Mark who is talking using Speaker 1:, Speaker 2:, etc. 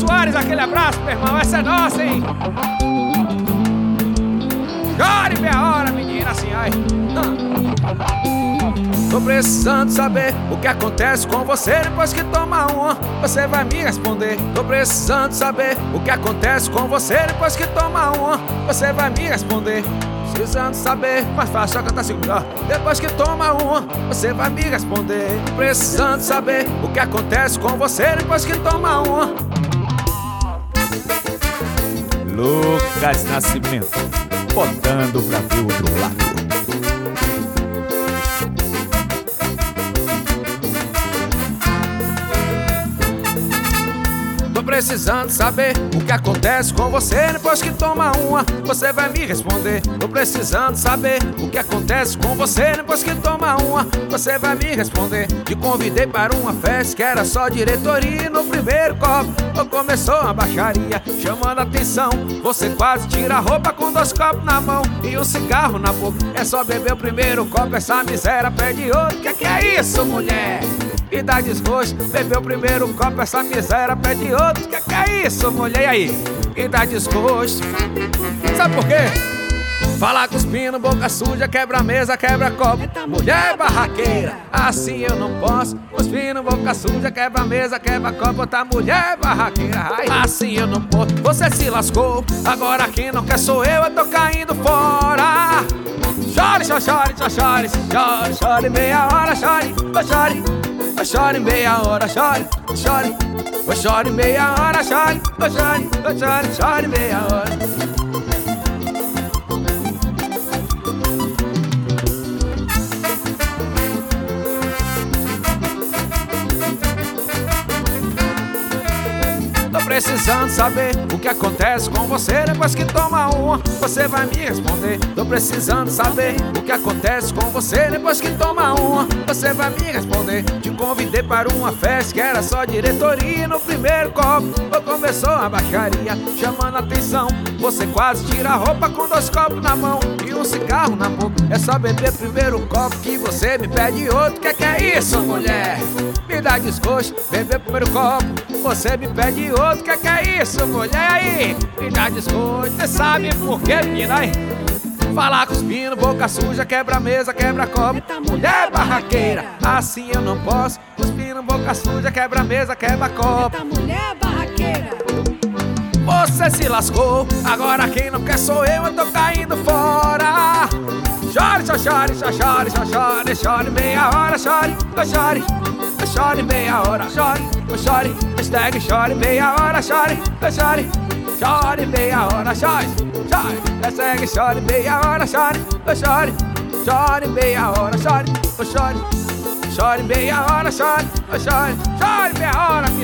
Speaker 1: Soares, aquele abraço, meu irmão, essa é nossa, hein? Chore meia hora, menina, assim, ai. Tô precisando saber o que acontece com você depois que toma uma. Você vai me responder. Tô precisando saber o que acontece com você depois que toma uma. Você vai me responder. Precisando saber, mais fácil só cantar segundo. Depois que toma uma, você vai me responder. Precisando saber o que acontece com você depois que toma uma.
Speaker 2: Lucas Nascimento, botando pra ver o outro lado.
Speaker 1: Tô precisando saber o que acontece com você depois que toma uma. Você vai me responder. Tô precisando saber o que acontece com você depois que toma uma. Você vai me responder. Te convidei para uma festa que era só diretoria. No primeiro copo começou a baixaria, chamando a atenção. Você quase tira a roupa com 2 copos na mão e um cigarro na boca. É só beber o primeiro copo, essa miséria pede outro. Que é isso, mulher? E dá desgosto, bebeu o primeiro copo, essa miséria pede outro. Que é isso, mulher? E aí? E dá desgosto. Sabe por quê? Fala cuspindo, boca suja, quebra a mesa, quebra copo. Mulher barraqueira, assim eu não posso. Cuspindo, boca suja, quebra a mesa, quebra copo. Tá mulher barraqueira, ai, assim eu não posso. Você se lascou, agora quem não quer sou eu tô caindo fora. Chore, chore, chore, chore, chore, chore, meia hora, chore, chore. Chore meia hora, chore, chore. Chore meia hora, chore, chore, chore, chore meia hora. Precisando saber o que acontece com você depois que toma uma. Você vai me responder. Tô precisando saber o que acontece com você depois que toma uma. Você vai me responder. Te convidei para uma festa que era só diretoria. No primeiro copo começou a baixaria, chamando a atenção. Você quase tira a roupa com 2 copos na mão e um cigarro na boca. É só beber primeiro copo que você me pede outro. Que é isso, mulher? Me dá desgosto. Beber primeiro copo, você me pede outro. Que é isso, mulher? Aí, me dá desgosto. Cê sabe por quê, menina? Aí, falar cuspindo, boca suja, quebra a mesa, quebra copo. Mulher barraqueira, assim eu não posso. Cuspindo, boca suja, quebra a mesa, quebra copo.
Speaker 3: Mulher barraqueira.
Speaker 1: Você se lascou, agora quem não quer sou eu tô caindo fora. Chore, chore, chore, chore, chore, chore, chore meia hora, chore, chore. Chore meia hora, chore, chore. Hashtag chore meia hora, chore, chore. Chore meia hora, chore, chore. Hashtag chore meia hora, chore, chore. Chore meia hora, chore, chore. Chore meia hora, chore, chore. Chore meia hora.